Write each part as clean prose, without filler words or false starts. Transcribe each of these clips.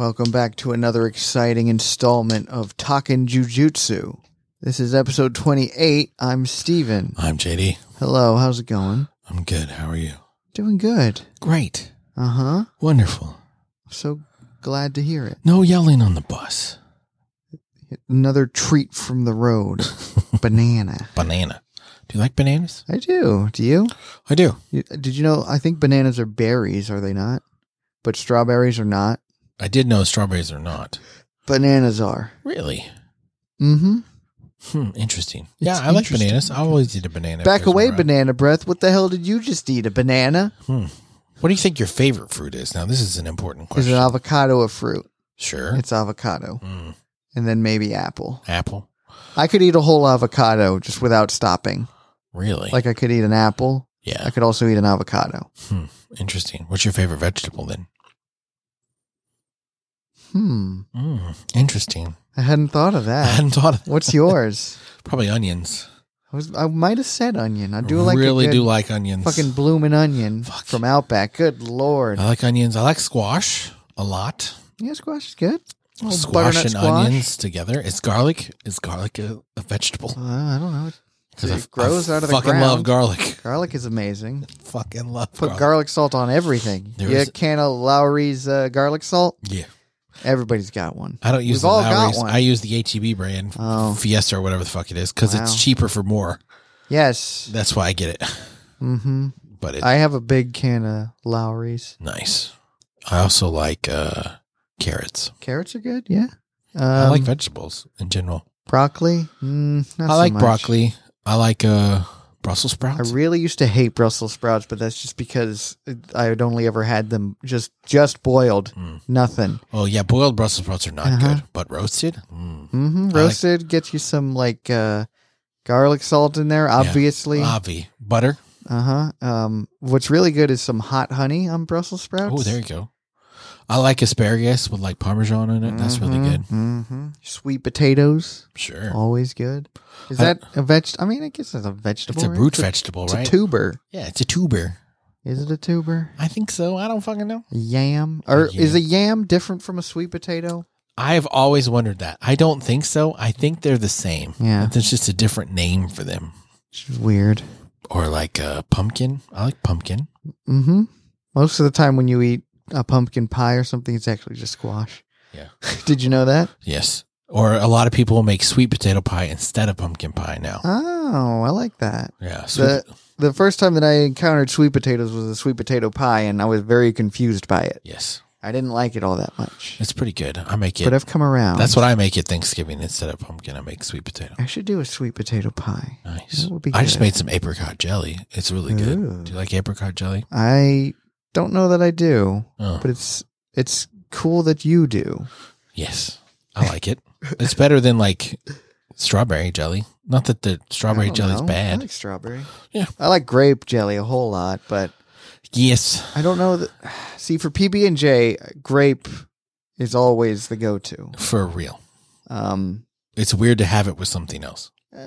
Welcome back to another exciting installment of Talkin' Jujutsu. This is episode 28. I'm Steven. I'm JD. Hello, how's it going? I'm good. How are you? Doing good. Great. Uh-huh. Wonderful. So glad to hear it. No yelling on the bus. Another treat from the road. Banana. Banana. Do you like bananas? I do. Do you? I do. Did you know, I think bananas are berries, are they not? But strawberries are not. I did know strawberries are not. Bananas are. Really? Mm-hmm. Interesting. It's Yeah, I like interesting. bananas. I always eat a banana. Back if there's away, one around. banana breath. What the hell did you just eat? A banana? What do you think your favorite fruit is? Now, this is an important Is question. an avocado a fruit? Sure. It's avocado. Mm. And then maybe apple. Apple? I could eat a whole avocado just without stopping. Really? Like I could eat an apple. Yeah. I could also eat an avocado. Interesting. What's your favorite vegetable then? Interesting. I hadn't thought of I that. hadn't thought of that. What's yours? Probably onions. I might have said onion. I do like really a good do like onions. fucking bloomin' onion Fuck. from Outback. Good lord. I like onions. I like squash a lot. Yeah, squash is good. A little Squash butternut and squash. onions together. Is garlic a vegetable? I don't know. Because It grows out of the fucking ground. love garlic. Garlic is amazing. Fucking love Put garlic. garlic salt on everything. There You is- a can of Lowry's garlic salt? Yeah. Everybody's got one. I don't use We've the all got Lowry's. one. I use the HEB brand, Oh. Fiesta or whatever the fuck it is, because Wow. it's cheaper for more. Yes. That's why I get it. Mm-hmm. But it's I have a big can of Lowry's. nice. I also like carrots. Carrots are good, yeah. I like vegetables in general. broccoli. Not I so like much. broccoli. I like Brussels I sprouts. really used to hate Brussels sprouts, but that's just because I had only ever had them just boiled. Nothing. Oh yeah, boiled Brussels sprouts are not Uh-huh. good, but roasted. Mm-hmm. I like- Roasted gets you some like garlic salt in there, obviously. Avi butter. What's really good is some hot honey on Brussels sprouts. Oh, there you go. I like asparagus with like Parmesan in it. That's really good. Mm-hmm. Sweet potatoes, Sure. always good. Is I- that a veg? I mean, I guess it's a vegetable. It's a right? root vegetable, It's right? a tuber. Yeah, it's a tuber. Is it a tuber? I think so. I don't fucking know. A yam? Or yam. is a yam different from a sweet potato? I've always wondered that. I don't think so. I think they're the same. Yeah. There's just a different name for them. Which is weird. Or like pumpkin. I like pumpkin. Mm-hmm. Most of the time when you eat a pumpkin pie or something, it's actually just squash. Yeah. Did you know that? Yes. Or a lot of people will make sweet potato pie instead of pumpkin pie now. Oh, I like that. Yeah. Sweet, The first time that I encountered sweet potatoes was a sweet potato pie, and I was very confused by it. yes. I didn't like it all that much. It's pretty good. I make it. But I've come around. That's what I make at Thanksgiving instead of pumpkin. I make sweet potato. I should do a sweet potato pie. Nice. That would be I just good. made some apricot jelly. It's really good. Ooh. Do you like apricot jelly? I don't know that I do, Oh, but it's cool that you do. yes. I like it. It's better than like strawberry jelly. Not that the strawberry I don't jelly's know. I bad. like strawberry. Yeah. I like grape jelly a whole lot, but Yes. I don't know that. See, for PB&J, grape is always the go-to. For real. Um, It's weird to have it with something else.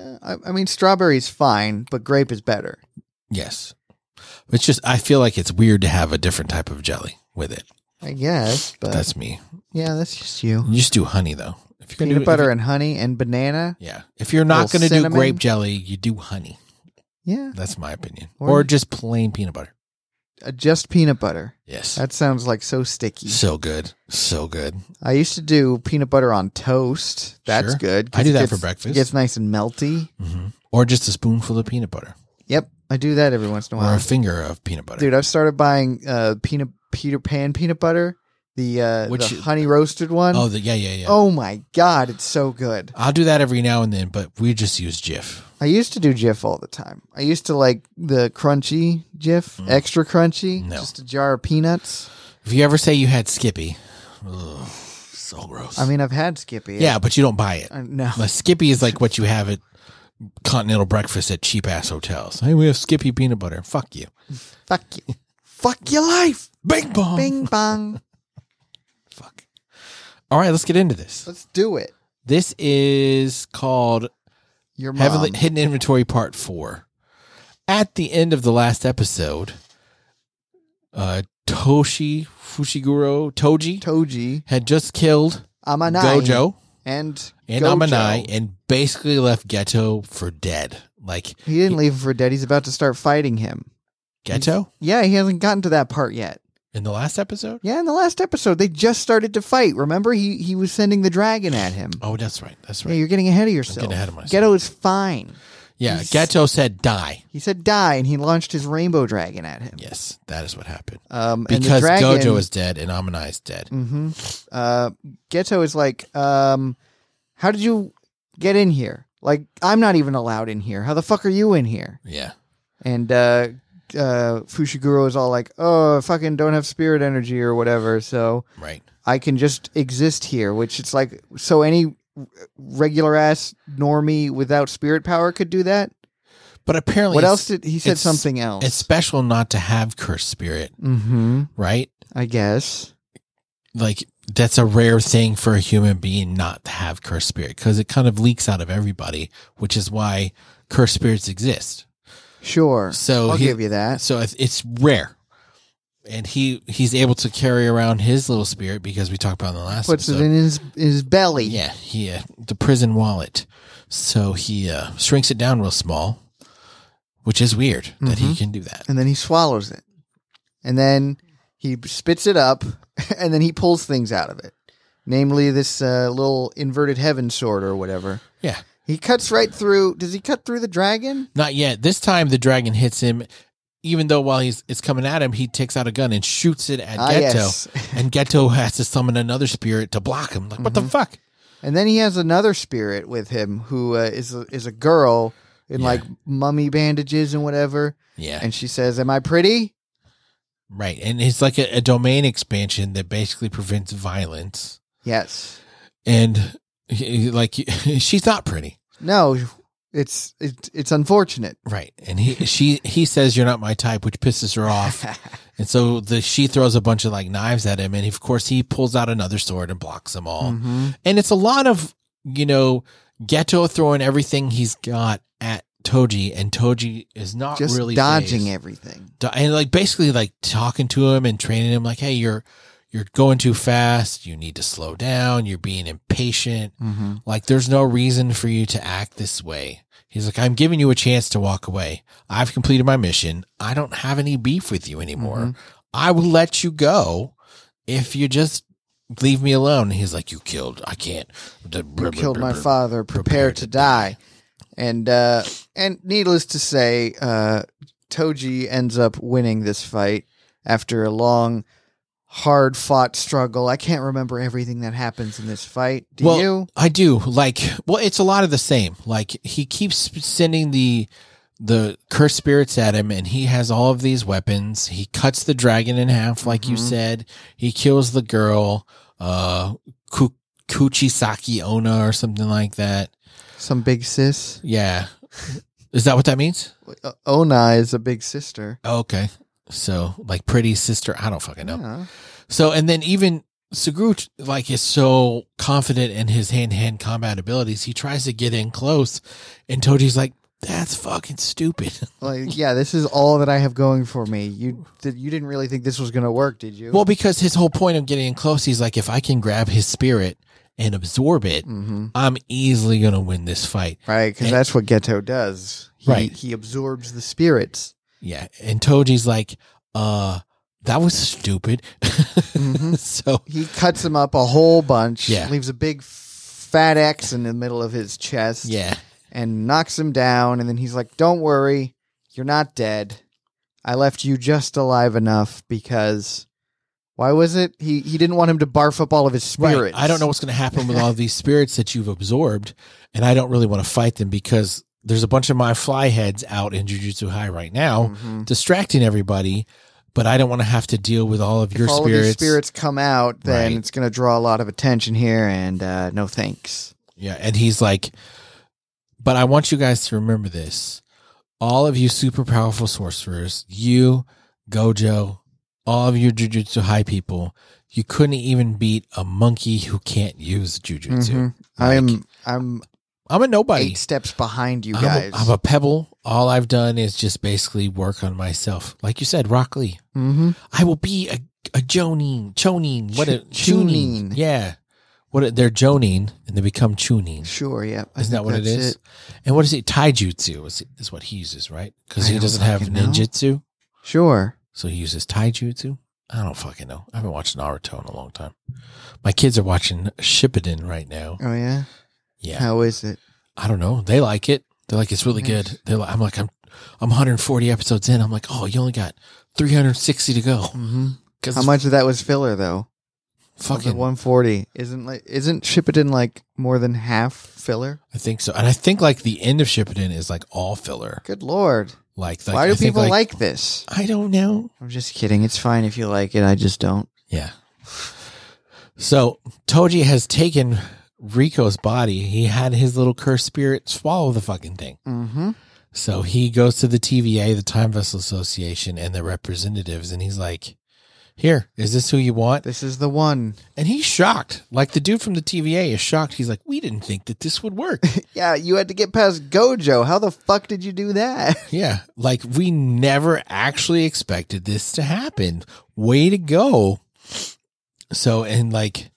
I mean, strawberry's fine, but grape is better. Yes. It's just, I feel like it's weird to have a different type of jelly with it. I guess, but That's me. yeah, that's just you. You just do honey though. If you're Peanut butter and honey and banana. yeah. If you're not Little going to do cinnamon. grape jelly, you do honey. Yeah, That's my opinion. Or- Or just plain peanut butter. just peanut butter. Yes. That sounds like so sticky. So good. So good. I used to do peanut butter on toast. That's Sure. good. 'cause I do it that gets- for breakfast. It gets nice and melty. Or just a spoonful of peanut butter. Yep, I do that every once in a Or while. a finger of peanut butter. Dude, I've started buying Peter Pan peanut butter, the Which- honey roasted one. Oh, yeah. Oh my god, it's so good. I'll do that every now and then, but we just use Jif. I used to do Jif all the time. I used to like the crunchy Jif, extra crunchy, No. just a jar of peanuts. If you ever say you had Skippy, ugh, so gross. I mean, I've had Skippy. yeah, but you don't buy it. No. Like, Skippy is like what you have at continental breakfast at cheap ass hotels. Hey, we have Skippy peanut butter. Fuck you. Fuck you. Fuck your life. Bing bong. Bing bong. Fuck. All right, let's get into this. Let's do it. This is called Your mom. Heavily Hidden Inventory Part 4. At the end of the last episode, Toji had just killed Amanai Gojo and Amanai and basically left Geto for dead. Like he didn't leave him for dead. He's about to start fighting him. Geto? Yeah, he hasn't gotten to that part yet. In the last episode? Yeah, in the last episode, they just started to fight. Remember, he was sending the dragon at him. Oh, that's right. That's right. Yeah, you're getting ahead of yourself. I'm getting ahead of myself. Geto is fine. Yeah, Geto said die. He said die, and he launched his rainbow dragon at him. Yes, that is what happened. and Because the dragon, Gojo is dead and Amanai is dead. Mm-hmm. Geto is like, how did you get in here? Like, I'm not even allowed in here. How the fuck are you in here? Yeah. And Fushiguro is all like, oh, I fucking don't have spirit energy or whatever, so right. I can just exist here, which it's like, so any regular ass normie without spirit power could do that? But apparently, what else did he said? Something else. It's special not to have cursed spirit, right? I guess. Like that's a rare thing for a human being not to have cursed spirit because it kind of leaks out of everybody, which is why cursed spirits exist. Sure. So I'll give you that. So it's rare. And he's able to carry around his little spirit because we talked about in the last Puts episode. it in his belly. Yeah, the prison wallet. So he shrinks it down real small, which is weird that he can do that. And then he swallows it. And then he spits it up, and then he pulls things out of it. Namely, this little inverted heaven sword or whatever. Yeah. He cuts right through. Does he cut through the dragon? Not yet. This time the dragon hits him. Even though while it's coming at him, he takes out a gun and shoots it at Geto. Yes. And Geto has to summon another spirit to block him. Like, what the fuck? And then he has another spirit with him who is a girl in like mummy bandages and whatever. Yeah. And she says, "Am I pretty?" Right. And it's like a domain expansion that basically prevents violence. Yes. And she's not pretty. No, it's unfortunate. Right. And he says you're not my type, which pisses her off. And so she throws a bunch of like knives at him. And of course he pulls out another sword and blocks them all. And it's a lot of, Geto throwing everything he's got at Toji, and Toji is not just really dodging phased. Everything. And like basically like talking to him and training him like, hey, you're going too fast. You need to slow down. You're being impatient. Like there's no reason for you to act this way. He's like, I'm giving you a chance to walk away. I've completed my mission. I don't have any beef with you anymore. I will let you go if you just leave me alone. And he's like, you killed. I can't. You killed my father. Prepare to die. And needless to say, Toji ends up winning this fight after a long, hard-fought struggle. I can't remember everything that happens in this fight. Do you? I do. It's a lot of the same. Like, he keeps sending the cursed spirits at him, and he has all of these weapons. He cuts the dragon in half, like you said. He kills the girl, Kuchisaki Onna or something like that. Some big sis. Yeah. Is that what that means? Onna is a big sister. Okay. So, like, pretty sister. I don't fucking know. Yeah. So, and then even Suguru, is so confident in his hand-to-hand combat abilities, he tries to get in close, and Toji's like, that's fucking stupid. This is all that I have going for me. You didn't really think this was going to work, did you? Well, because his whole point of getting in close, he's like, if I can grab his spirit and absorb it, I'm easily going to win this fight. Right, because that's what Geto does. He absorbs the spirits. Yeah, and Toji's like, that was stupid. So he cuts him up a whole bunch, Yeah. leaves a big fat X in the middle of his chest, yeah, and knocks him down, and then he's like, don't worry, you're not dead. I left you just alive enough because... Why was it? He didn't want him to barf up all of his spirits. Right. I don't know what's going to happen with all of these spirits that you've absorbed, and I don't really want to fight them because there's a bunch of my fly heads out in Jujutsu High right now, distracting everybody, but I don't want to have to deal with all of your all spirits. If these spirits come out, then Right. it's going to draw a lot of attention here, and no thanks. Yeah, and he's like, but I want you guys to remember this. All of you super powerful sorcerers, you, Gojo, all of you Jujutsu High people, you couldn't even beat a monkey who can't use Jujutsu. I'm I'm a nobody. 8 steps behind you guys. I'm a pebble. All I've done is just basically work on myself. Like you said, Rock Lee. Mm-hmm. I will be a Chonin. What a Chunin. Yeah. They're Jonin and they become Chunin. Sure, yeah. Isn't that what it is? And what is it? Taijutsu is what he uses, right? Because he doesn't have ninjutsu. Sure. So he uses taijutsu. I don't fucking know. I haven't watched Naruto in a long time. My kids are watching Shippuden right now. Oh, yeah? Yeah. How is it? I don't know. They like it. They're like, it's really good. I'm 140 episodes in. I'm like, oh, you only got 360 to go. Mm-hmm. How much of that was filler, though? Fucking 140. Isn't Shippuden like more than half filler? I think so. And I think like the end of Shippuden is like all filler. Good Lord. Why do people like this? I don't know. I'm just kidding. It's fine if you like it. I just don't. Yeah. So Toji has taken Rico's body. He had his little cursed spirit swallow the fucking thing. Mm-hmm. So he goes to the TVA, the Time Vessel Association, and the representatives, and he's like, here, is this who you want? This is the one. And he's shocked. Like the dude from the TVA is shocked. He's like, we didn't think that this would work. Yeah, you had to get past Gojo. How the fuck did you do that? Yeah, like we never actually expected this to happen. Way to go. So, and like,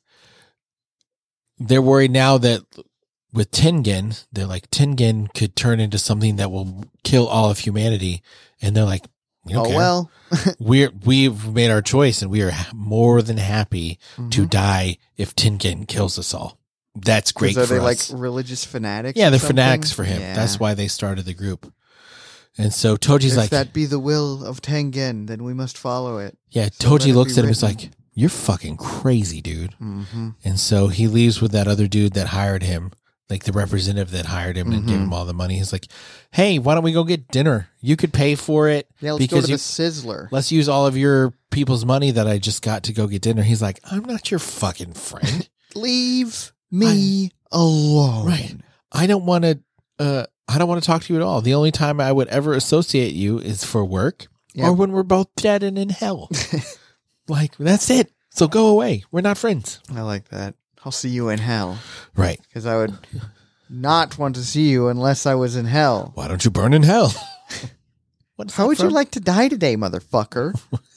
they're worried now that with Tengen, they're like, Tengen could turn into something that will kill all of humanity. And they're like, oh, well. We've made our choice and we are more than happy to die if Tengen kills us all. That's great for us. Are they like religious fanatics? Yeah, they're fanatics for him. Yeah. That's why they started the group. And so Toji's like, if that be the will of Tengen, then we must follow it. Yeah, so Toji looks at him and is like, you're fucking crazy, dude. Mm-hmm. And so he leaves with that other dude that hired him, like the representative that hired him and gave him all the money. He's like, hey, why don't we go get dinner? You could pay for it. Yeah, let's go to the Sizzler. Let's use all of your people's money that I just got to go get dinner. He's like, I'm not your fucking friend. Leave me alone. Right. I don't want to talk to you at all. The only time I would ever associate you is for work or when we're both dead and in hell. Like, that's it. So go away. We're not friends. I like that. I'll see you in hell. Right. Because I would not want to see you unless I was in hell. Why don't you burn in hell? How would you like to die today, motherfucker?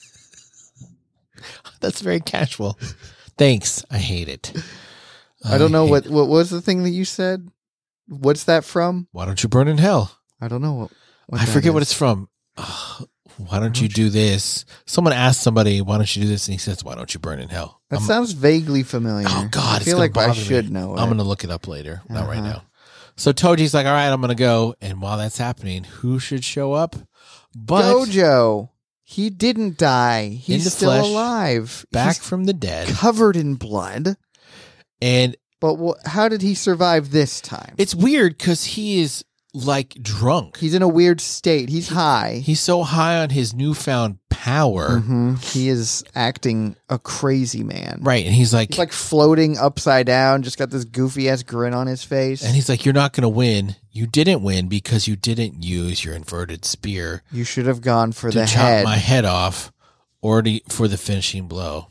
That's very casual. Thanks. I hate it. I don't know what was the thing that you said? What's that from? Why don't you burn in hell? I don't know. What I forget what it's from. Why don't you do this? Someone asked somebody, why don't you do this? And he says, why don't you burn in hell? That sounds vaguely familiar. Oh, God. I feel like I should know it. I'm going to look it up later. Not right now. So Toji's like, all right, I'm going to go. And while that's happening, who should show up? But Gojo. He didn't die. He's still alive. Back from the dead. Covered in blood. But how did he survive this time? It's weird because he is like drunk. He's in a weird state. He's high. He's so high on his newfound power. Mm-hmm. He is acting a crazy man. Right. And he's like floating upside down, just got this goofy ass grin on his face. And he's like, you're not going to win. You didn't win because you didn't use your inverted spear. You should have gone for the head. To chop my head off or for the finishing blow.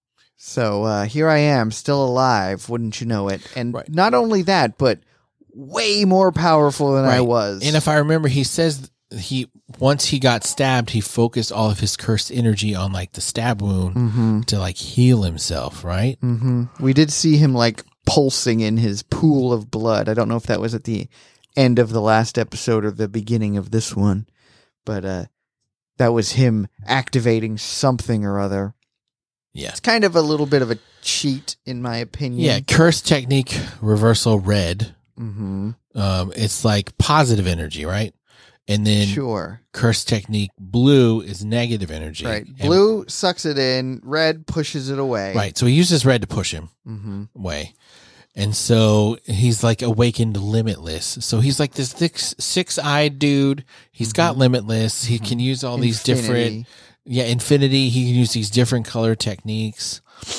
So here I am, still alive, wouldn't you know it? And not only that, but way more powerful than I was. And if I remember, he says once he got stabbed, he focused all of his cursed energy on like the stab wound to like heal himself, right? Mm-hmm. We did see him like pulsing in his pool of blood. I don't know if that was at the end of the last episode or the beginning of this one, but that was him activating something or other. Yeah. It's kind of a little bit of a cheat, in my opinion. Yeah, curse technique reversal red. Mm-hmm. It's like positive energy, right? And then curse technique blue is negative energy. Right. Blue sucks it in. Red pushes it away. Right. So he uses red to push him away. And so he's like awakened limitless. So he's like this six-eyed dude. He's got limitless. He can use all these different... Yeah, infinity. He can use these different color techniques.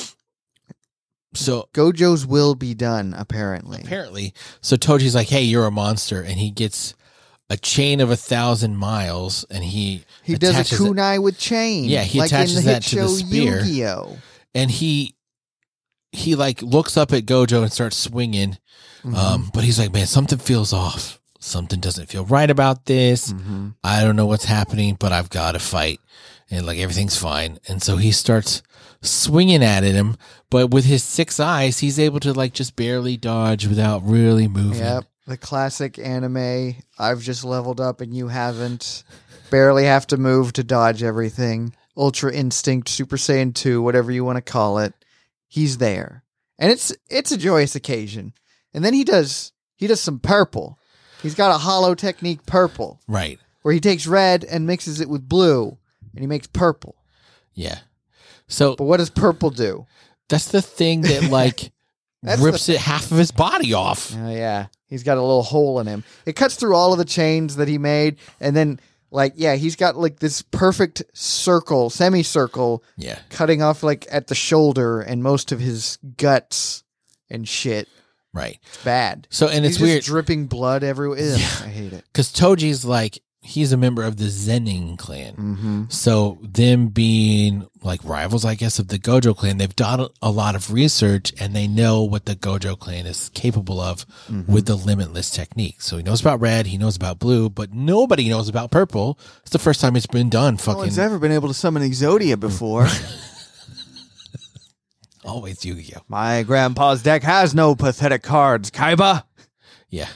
So Gojo's will be done, apparently. So Toji's like, hey, you're a monster. And he gets a chain of 1,000 miles and he does a kunai with chain. Yeah, he attaches that to the spear. Yu-Gi-Oh! And he he like looks up at Gojo and starts swinging. But he's like, man, something feels off. Something doesn't feel right about this. I don't know what's happening, but I've got to fight. And like everything's fine. And so he starts swinging at him, but with his 6 eyes, he's able to like just barely dodge without really moving. Yep. The classic anime, I've just leveled up and you haven't. Barely have to move to dodge everything. Ultra Instinct, Super Saiyan 2, whatever you want to call it. He's there. And it's a joyous occasion. And then he does some purple. He's got a hollow technique purple. Right. Where he takes red and mixes it with blue and he makes purple. Yeah. So, but what does purple do? That's the thing that like rips half of his body off. Oh yeah. He's got a little hole in him. It cuts through all of the chains that he made, and then like he's got like this perfect circle, semicircle, cutting off like at the shoulder and most of his guts and shit. Right. It's bad. So and he's it's weird, dripping blood everywhere. Ugh, I hate it. Because Toji's like he's a member of the Zenin clan. So them being like rivals, I guess, of the Gojo clan, they've done a lot of research and they know what the Gojo clan is capable of with the limitless technique. So he knows about red, he knows about blue, but nobody knows about purple. It's the first time it's been done. No one's ever been able to summon Exodia before. Always Yu-Gi-Oh! My grandpa's deck has no pathetic cards, Kaiba. Yeah.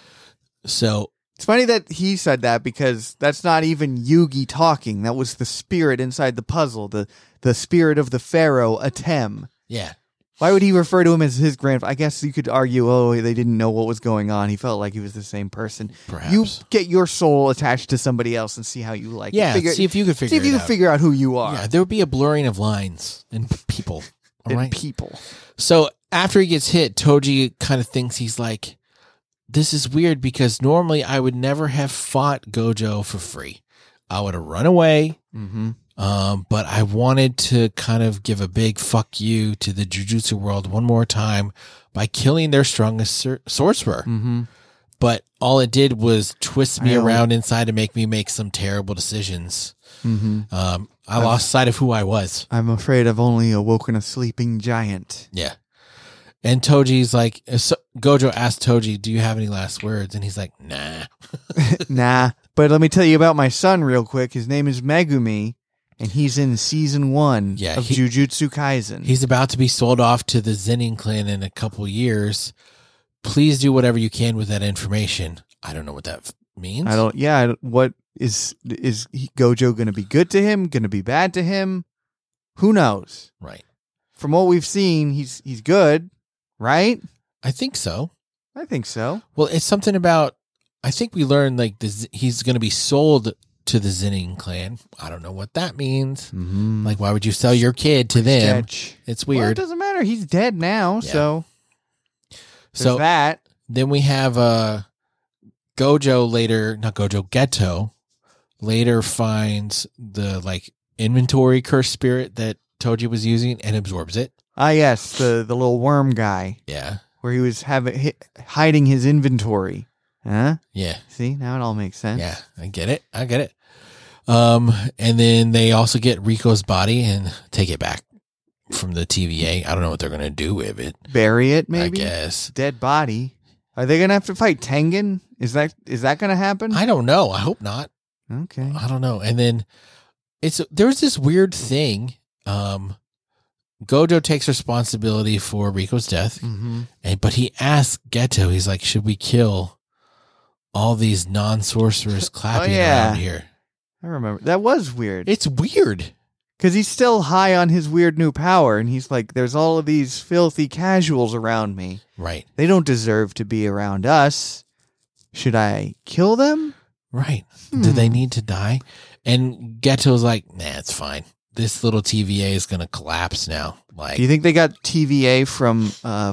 So it's funny that he said that because that's not even Yugi talking. That was the spirit inside the puzzle, the spirit of the pharaoh, Atem. Yeah. Why would he refer to him as his grandfather? I guess you could argue, they didn't know what was going on. He felt like he was the same person. Perhaps. You get your soul attached to somebody else and see how you like it. See if you can figure out who you are. Yeah, there would be a blurring of lines and people. All right? People. So after he gets hit, Toji kind of thinks he's like, this is weird because normally I would never have fought Gojo for free. I would have run away. But I wanted to kind of give a big fuck you to the Jujutsu world one more time by killing their strongest sorcerer. But all it did was twist me around inside and make me make some terrible decisions. I lost sight of who I was. I'm afraid I've only awoken a sleeping giant. Yeah. And Toji's like, Gojo asked Toji, do you have any last words? And he's like, nah. Nah. But let me tell you about my son real quick. His name is Megumi, and he's in season 1 of Jujutsu Kaisen. He's about to be sold off to the Zenin clan in a couple years. Please do whatever you can with that information. I don't know what that means. What is Gojo going to be good to him? Going to be bad to him? Who knows? Right. From what we've seen, he's good. Right? I think so. I think so. Well, it's something about, I think we learned like he's going to be sold to the Zenin clan. I don't know what that means. Like, why would you sell your kid to them? It's weird. Well, it doesn't matter. He's dead now. Yeah. So that. Then we have Gojo later, not Gojo, Geto later finds the like inventory curse spirit that Toji was using and absorbs it. Ah, yes, the little worm guy. Yeah. Where he was hiding his inventory. Huh? Yeah. See, now it all makes sense. Yeah, I get it. And then they also get Rico's body and take it back from the TVA. I don't know what they're going to do with it. Bury it, maybe? I guess. Dead body. Are they going to have to fight Tengen? Is that going to happen? I don't know. I hope not. Okay. I don't know. And then there's this weird thing. Gojo takes responsibility for Rico's death, but he asks Geto, he's like, should we kill all these non-sorcerers clapping around here? I remember. That was weird. It's weird. Because he's still high on his weird new power, and he's like, there's all of these filthy casuals around me. Right. They don't deserve to be around us. Should I kill them? Right. Do they need to die? And Geto's like, nah, it's fine. This little TVA is going to collapse now. Like, do you think they got TVA from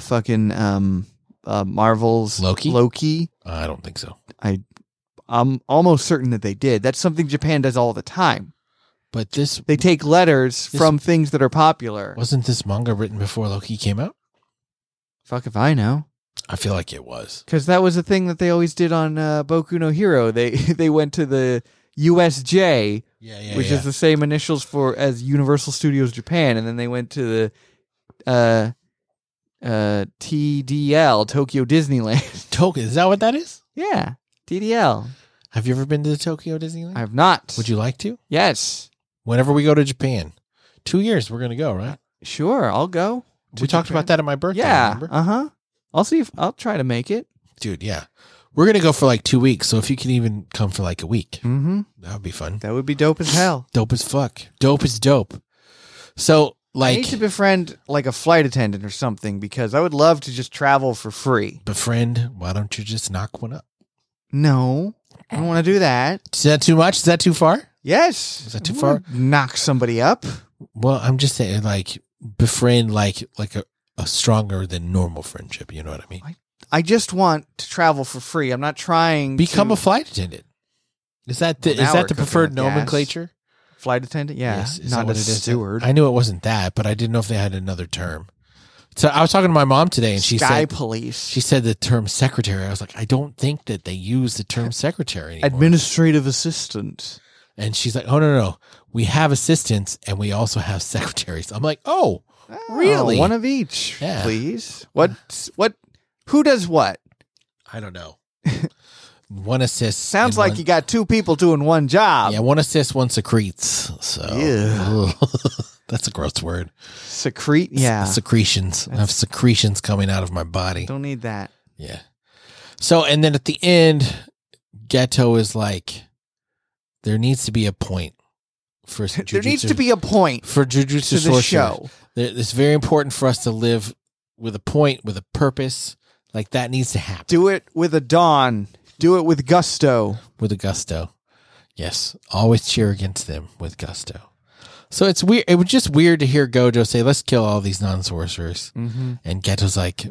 Marvel's Loki? I don't think so. I'm almost certain that they did. That's something Japan does all the time. But they take letters from things that are popular. Wasn't this manga written before Loki came out? Fuck if I know. I feel like it was. Because that was a thing that they always did on Boku no Hero. They went to the USJ, which is the same initials as Universal Studios Japan, and then they went to the TDL, Tokyo Disneyland. Tokyo, is that what that is? Yeah, TDL. Have you ever been to the Tokyo Disneyland? I have not. Would you like to? Yes. Whenever we go to Japan. 2 years, we're going to go, right? Sure, I'll go. We talked about that at my birthday, Yeah. remember? I'll see if I'll try to make it. Dude, yeah. We're going to go for like 2 weeks, so if you can even come for like a week, that would be fun. That would be dope as hell. Dope as fuck. Dope is dope. So, I need to befriend like a flight attendant or something because I would love to just travel for free. befriend, why don't you just knock one up? No, I don't want to do that. Is that too much? Is that too far? Yes. Is that too I far? wanna knock somebody up. Well, I'm just saying, like, befriend, like a stronger than normal friendship. You know what I mean? I just want to travel for free. I'm not trying Become to a flight attendant. Is that the, Well, now is we're that the cooking preferred with gas. nomenclature? flight attendant. Yeah, Yes. Is not that a what it is? steward. I knew it wasn't that, but I didn't know if they had another term. So I was talking to my mom today, and she Sky said police. she said the term secretary. I was like, I don't think that they use the term secretary anymore. Administrative assistant. And she's like, oh, no. We have assistants and we also have secretaries. I'm like, oh, really? One of each, Yeah. please. What? Who does what? I don't know. One assists. Sounds and like one- you got two people doing one job. Yeah, one assists, one secretes. So Yeah. that's a gross word. Secrete. Yeah. Secretions. I have secretions coming out of my body. Don't need that. Yeah. So, and then at the end, Ghetto is like, there needs to be a point for There needs to be a point for Jujutsu to the Sorcerer. show. It's very important for us to live with a point, with a purpose. Like that needs to happen Do it with a dawn. Do it with gusto. with a gusto. Yes, always cheer against them with gusto. So it's weird. It was just weird to hear Gojo say, "Let's kill all these non-sorcerers," and Geto's like,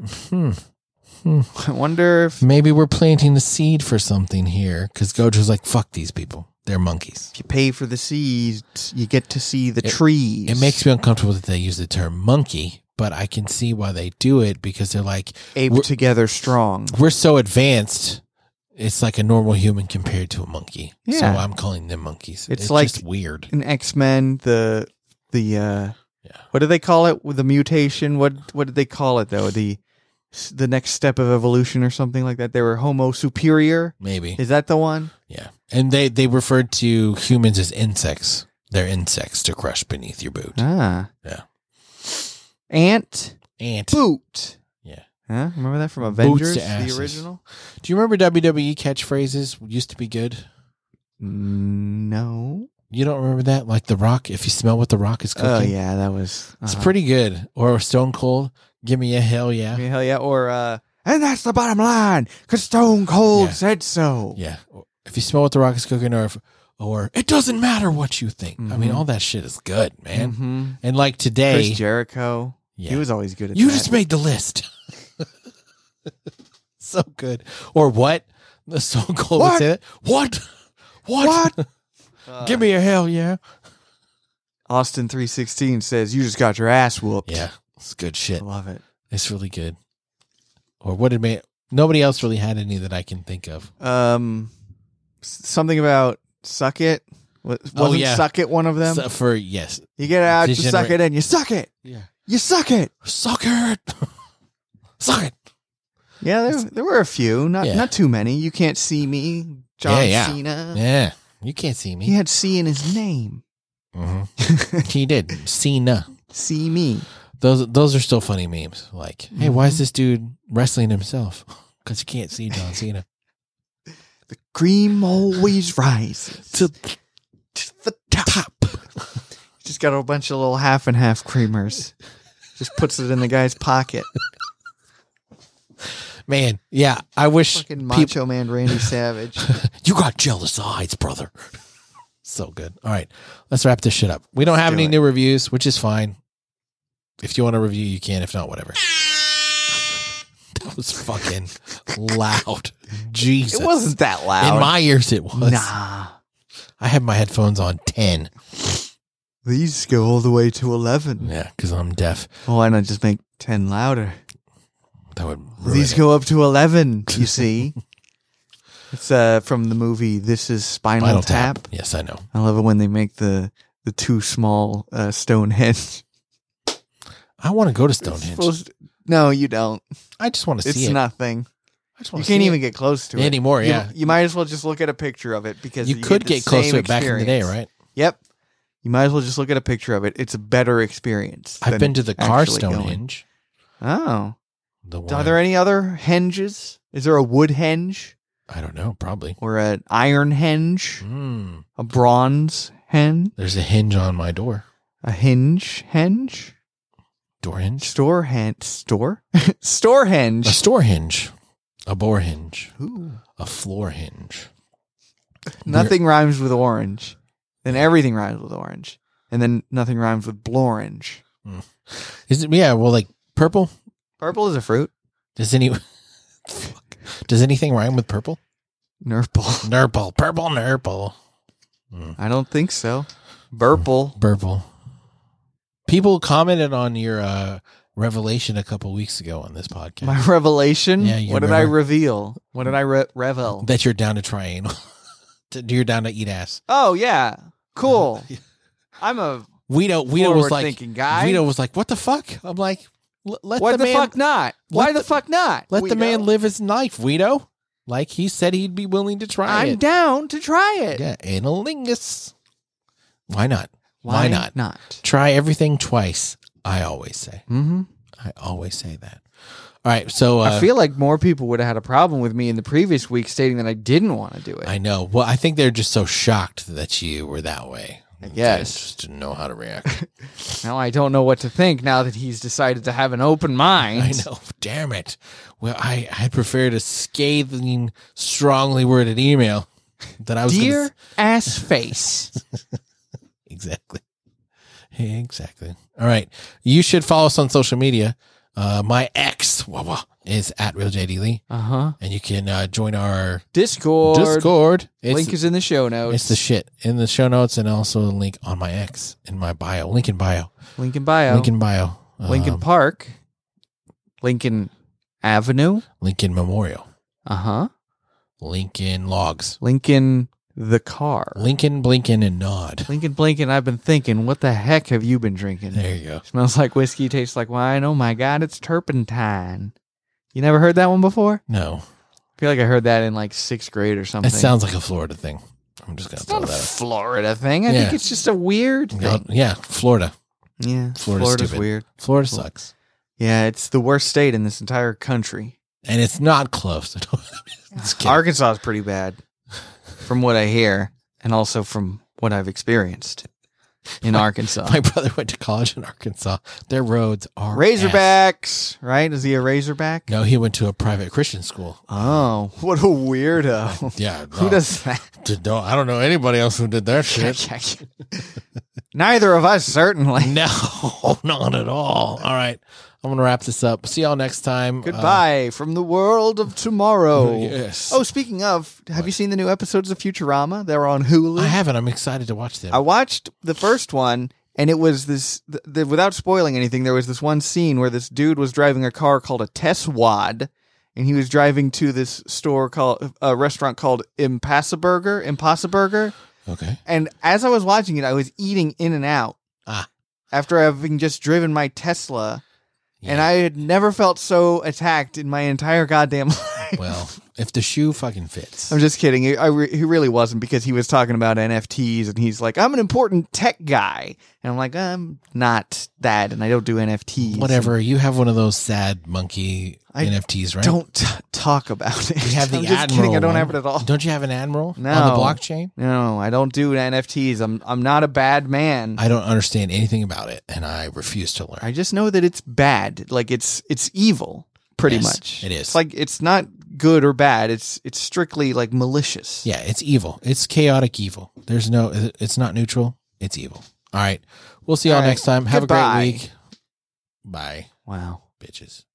I wonder if maybe we're planting the seed for something here, because Gojo's like, fuck these people. They're monkeys. if you pay for the seeds, you get to see the trees. It makes me uncomfortable that they use the term monkey, but I can see why they do it, because they're like, ape together strong. we're so advanced. It's like a normal human compared to a monkey. Yeah. So I'm calling them monkeys. It's like- just weird. In X-Men, the what do they call it with the mutation? What did they call it though? The next step of evolution or something like that. They were Homo superior. Maybe. Is that the one? Yeah. And they referred to humans as insects. They're insects to crush beneath your boot. Ah. Yeah. Ant. Yeah. Boot. Huh? Remember that from Avengers, to asses. the original? Do you remember WWE catchphrases used to be good? No. You don't remember that? Like The Rock, if you smell what The Rock is cooking. Oh yeah, that was. It's pretty good. Or Stone Cold, give me a hell yeah. Hell yeah. Or and that's the bottom line, because Stone Cold Yeah. said so. Yeah. If you smell what The Rock is cooking, or it doesn't matter what you think. I mean, Mhm. all that shit is good, man. Mm-hmm. And like today, Chris Jericho. Yeah. He was always good at you that. just made the list. So good. Or what? The Stone Cold would What? say that. What? What? Give me a hell yeah. Austin 316 says, you just got your ass whooped. Yeah. It's good shit. I love it. It's really good. Or what did nobody else really had any that I can think of. Something about suck it. Wasn't yeah. suck it one of them? So yes. You get out, you suck Degenerate. it, and you suck it. Yeah. You suck it. Suck it. Suck it. Yeah, there were a few, Yeah. not too many. You can't see me, John Yeah. Cena. Yeah. You can't see He me. had C in his name. He did. Cena. See me. Those are still funny memes. Like, hey, why is this dude wrestling himself? Because you can't see John Cena. The cream always rises To the top. Just got a bunch of little half and half creamers. Just puts it in the guy's pocket. man, yeah. I wish Fucking Macho Man Randy Savage. you got jealous eyes, brother. So good. All right, let's wrap this shit up. We don't have any new reviews, which is fine. If you want to review, you can. If not, whatever. That was fucking loud. Jesus. It wasn't that loud. In my ears, it was. Nah. I have my headphones on 10. These go all the way to 11. Yeah, because I'm deaf. Well, why not just make 10 louder? That would ruin These it. go up to 11, you see. It's from the movie This Is Spinal Tap. Yes, I know. I love it when they make the too small Stonehenge. I want to go to Stonehenge. No, you don't. I just want to see It's it. nothing. I just You want can't even get close to it anymore. Yeah, You might as well just look at a picture of it because you could the get close same to it back in the day, experience. right? Yep. You might as well just look at a picture of it. It's a better experience. I've than been to the car actually going. Stonehenge. Oh. The Are one. there any other henges? Is there a wood henge I don't know. Probably. or an iron henge? Mm. A bronze henge? There's a hinge on my door. A henge? Door hinge. Store henge? Store? Store henge. A store hinge. A bore hinge. Ooh. A floor hinge. Nothing rhymes with orange. Then everything rhymes with orange. And then nothing rhymes with blorange. Is it? Yeah. Well, like purple. Purple is a fruit. Does any? Fuck. Does anything rhyme with purple? Nurple. Nurple. Purple. Nurple. I don't think so. Burple. Purple. People commented on your revelation a couple weeks ago on this podcast. My revelation? Yeah, you what did I remember? reveal? What did I revel? That you're down to try anal. You're down to eat ass. Oh, yeah. Cool. I'm a Guido was like, thinking guy. Guido was like, what the fuck? I'm like, let What the the man, fuck not? Why the fuck not? let the Guido? man live his life, Guido. Like he said he'd be willing to try I'm it. down to try it. Yeah, analingus. Why not? Why not? Try everything twice. I always say. Mm-hmm. I always say that. All right, so I feel like more people would have had a problem with me in the previous week stating that I didn't want to do it. I know. Well, I think they're just so shocked that you were that way. I They guess. just didn't know how to react. Now I don't know what to think now that he's decided to have an open mind. I know. Damn it. Well, I preferred a scathing, strongly worded email that I was gonna Dear ass face. Exactly. Exactly. All right. You should follow us on social media. My ex is at RealJDLee. Uh-huh. And you can join our Discord. It's, Link is in the show notes. it's the shit in the show notes and also a link on my ex in my bio. Link in bio. Link in bio. Link in bio. Lincoln Park. Lincoln Avenue. Lincoln Memorial. Uh-huh. Lincoln Logs. Lincoln the car. Lincoln Blinkin' and Nod. Lincoln Blinken, I've been thinking, what the heck have you been drinking? There you go. Smells like whiskey, tastes like wine. Oh my God, it's turpentine. You never heard that one before? No. I feel like I heard that in like 6th grade or something. It sounds like a Florida thing. I'm just going to It's throw not a that out. Florida thing. I Yeah. think it's just a weird thing. Yeah, Florida. Yeah, Florida's stupid. weird. Florida sucks. Yeah, it's the worst state in this entire country. And it's not close. It's kidding. Arkansas is pretty bad, from what I hear, and also from what I've experienced in Arkansas. My brother went to college in Arkansas. Their roads are Razorbacks, right? Is he a Razorback? No, he went to a private Christian school. Oh, what a weirdo. Yeah. Who does that? I don't know anybody else who did that shit. Neither of us, certainly. No, not at all. All right. I'm going to wrap this up. See y'all next time. Goodbye from the world of tomorrow. Yes. Oh, speaking of, have you seen the new episodes of Futurama? They're on Hulu. I haven't. I'm excited to watch them. I watched the first one, and it was this, without spoiling anything, there was this one scene where this dude was driving a car called a Tesswad, and he was driving to this store called, a restaurant called Impossiburger. Okay. And as I was watching it, I was eating In-N-Out. After having just driven my Tesla. Yeah. And I had never felt so attacked in my entire goddamn life. Well, if the shoe fucking fits. I'm just kidding. He really wasn't, because he was talking about NFTs and he's like, I'm an important tech guy. And I'm like, I'm not that, and I don't do NFTs. Whatever. You have one of those sad monkey NFTs, right? Don't talk about it. You have the I'm just Admiral kidding. I don't one. have it at all. Don't you have an Admiral No. on the blockchain? No, I don't do NFTs. I'm not a bad man. I don't understand anything about it, and I refuse to learn. I just know that it's bad. Like it's evil, pretty Yes, much. it is. It's like it's not good or bad. It's strictly like malicious. Yeah, it's evil. It's chaotic evil. It's not neutral. It's evil. All right. We'll see y'all All right. next time. Have Goodbye. a great week. Bye, Wow. bitches.